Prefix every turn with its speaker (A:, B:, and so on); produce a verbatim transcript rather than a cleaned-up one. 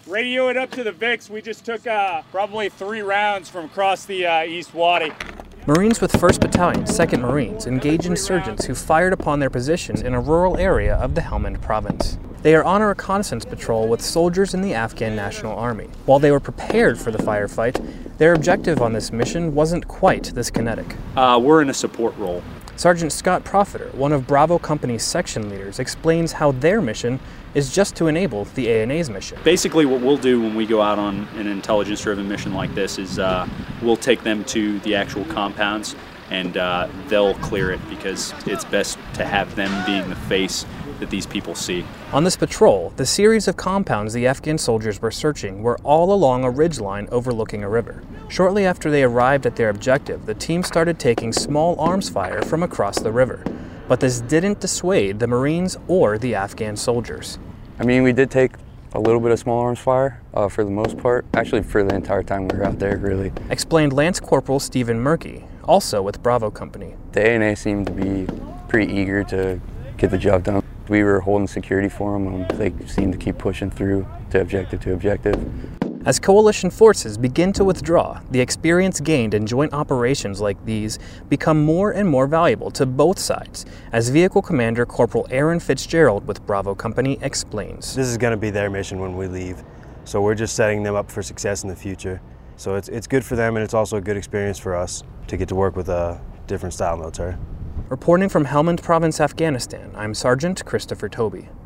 A: Radio it up to the Vics. We just took uh, probably three rounds from across the uh, East Wadi.
B: Marines with first Battalion, second Marines engage insurgents who fired upon their positions in a rural area of the Helmand province. They are on a reconnaissance patrol with soldiers in the Afghan National Army. While they were prepared for the firefight, their objective on this mission wasn't quite this kinetic.
C: Uh, we're in a support role.
B: Sergeant Scott Profiter, one of Bravo Company's section leaders, explains how their mission is just to enable the A N A's mission.
C: Basically what we'll do when we go out on an intelligence-driven mission like this is uh, we'll take them to the actual compounds and uh, they'll clear it because it's best to have them being the face that these people see.
B: On this patrol, the series of compounds the Afghan soldiers were searching were all along a ridgeline overlooking a river. Shortly after they arrived at their objective, the team started taking small arms fire from across the river. But this didn't dissuade the Marines or the Afghan soldiers.
D: I mean, we did take a little bit of small arms fire uh, for the most part, actually for the entire time we were out there, really.
B: Explained Lance Corporal Stephen Murky, also with Bravo Company.
D: The A N A seemed to be pretty eager to get the job done. We were holding security for them, and they seemed to keep pushing through to objective to objective.
B: As coalition forces begin to withdraw, the experience gained in joint operations like these become more and more valuable to both sides, as Vehicle Commander Corporal Aaron Fitzgerald with Bravo Company explains.
E: This is going to be their mission when we leave, so we're just setting them up for success in the future. So it's, it's good for them, and it's also a good experience for us to get to work with a different style military.
B: Reporting from Helmand Province, Afghanistan, I'm Sergeant Christopher Toby.